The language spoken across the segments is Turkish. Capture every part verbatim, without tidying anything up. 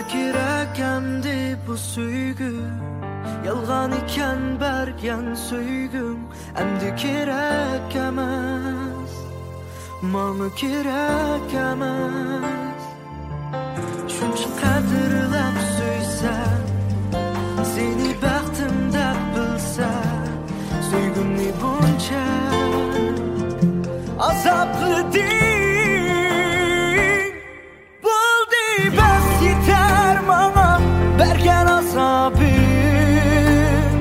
kerak emdi bu söygü, yalgan iken bergen söygüm. Emdi kerak emas, manga kerak emas. Şuncha qadrlab söysem, seni baxtim deb bilsam, söygümni buncha azaplı değil. Buldi bas yeter bana bergen azabim.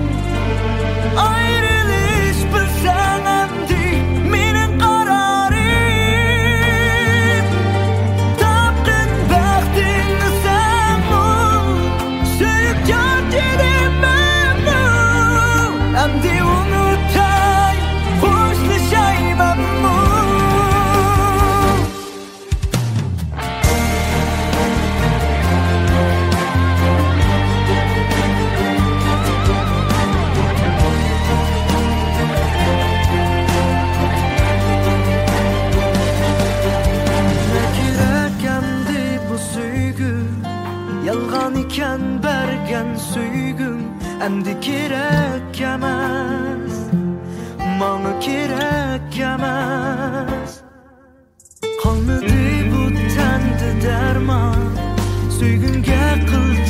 Ayrılış bilsen emdi menin kararım. Tapdın baxtini sen bu, söyüp can dilimim bu. Emdi unutay, hoşlaşayım bu. Yalgan iken bergen söygüm, emdi kerak emas, manga kerak emas. Qalmadi bu tanda derman, söygümge qil